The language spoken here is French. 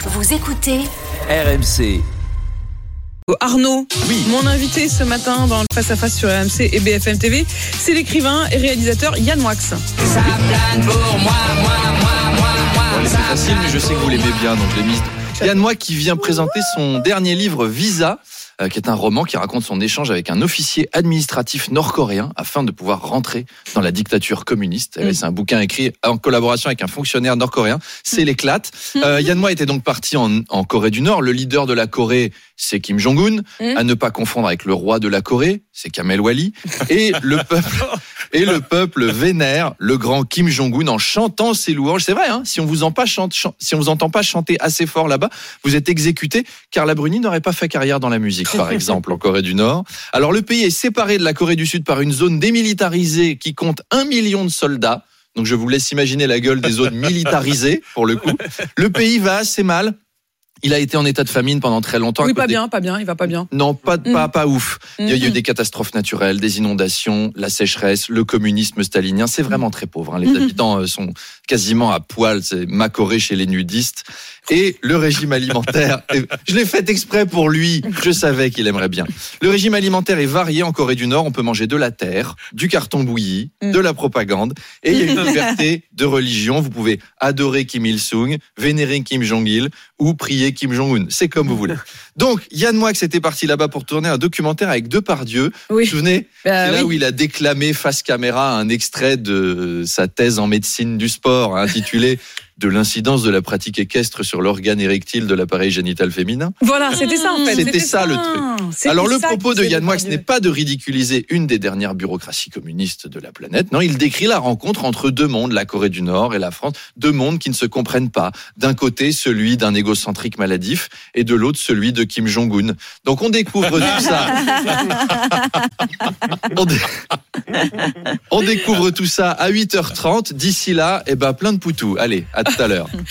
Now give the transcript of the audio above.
Vous écoutez RMC. Arnaud, Oui. mon invité ce matin dans le face-à-face sur RMC et BFM TV, c'est l'écrivain et réalisateur Yann Moix. Ça plane pour moi. Bon, c'est facile, mais je sais que vous l'aimez bien, donc je l'ai mise. Yann Moix qui vient présenter son dernier livre Visa, qui est un roman qui raconte son échange avec un officier administratif nord-coréen afin de pouvoir rentrer dans la dictature communiste. C'est un bouquin écrit en collaboration avec un fonctionnaire nord-coréen. C'est l'éclate. Yann Moix était donc parti en Corée du Nord. Le leader de la Corée, c'est Kim Jong-un. À ne pas confondre avec le roi de la Corée, c'est Kamel Wally. Et le peuple vénère le grand Kim Jong-un en chantant ses louanges. C'est vrai, hein, si on vous entend pas chanter assez fort là-bas, vous êtes exécuté. Carla Bruni n'aurait pas fait carrière dans la musique, par exemple, en Corée du Nord. Alors, le pays est séparé de la Corée du Sud par une zone démilitarisée qui compte 1 million de soldats. Donc, je vous laisse imaginer la gueule des zones militarisées, pour le coup. Le pays va assez mal. Il a été en état de famine pendant très longtemps. Oui, pas bien, il va pas bien. Non, pas ouf. Il y a eu des catastrophes naturelles, des inondations, la sécheresse, le communisme stalinien. C'est vraiment très pauvre. Les habitants sont quasiment à poil. C'est ma Corée chez les nudistes. Et le régime alimentaire, je l'ai fait exprès pour lui. Je savais qu'il aimerait bien. Le régime alimentaire est varié en Corée du Nord. On peut manger de la terre, du carton bouilli, de la propagande. Et il y a une liberté de religion. Vous pouvez adorer Kim Il-sung, vénérer Kim Jong-il ou prier Kim Jong-un. C'est comme vous voulez. Donc, Yann Moix était parti là-bas pour tourner un documentaire avec Depardieu. Oui. Vous vous souvenez ? C'est là oui. où il a déclamé face caméra un extrait de sa thèse en médecine du sport, intitulé « De l'incidence de la pratique équestre sur l'organe érectile de l'appareil génital féminin ». Voilà, c'était ça en fait. C'était ça le truc. C'était Alors le ça propos qui de faisait Yann Moix Depardieu. n'est pas de ridiculiser une des dernières bureaucraties communistes de la planète. Non, il décrit la rencontre entre deux mondes, la Corée du Nord et la France. Deux mondes qui ne se comprennent pas. D'un côté, celui d'un égocentrique maladif et de l'autre, celui de Kim Jong-un. Donc on découvre tout ça. On découvre tout ça à 8h30. D'ici là, plein de poutous. Allez, à tout à l'heure.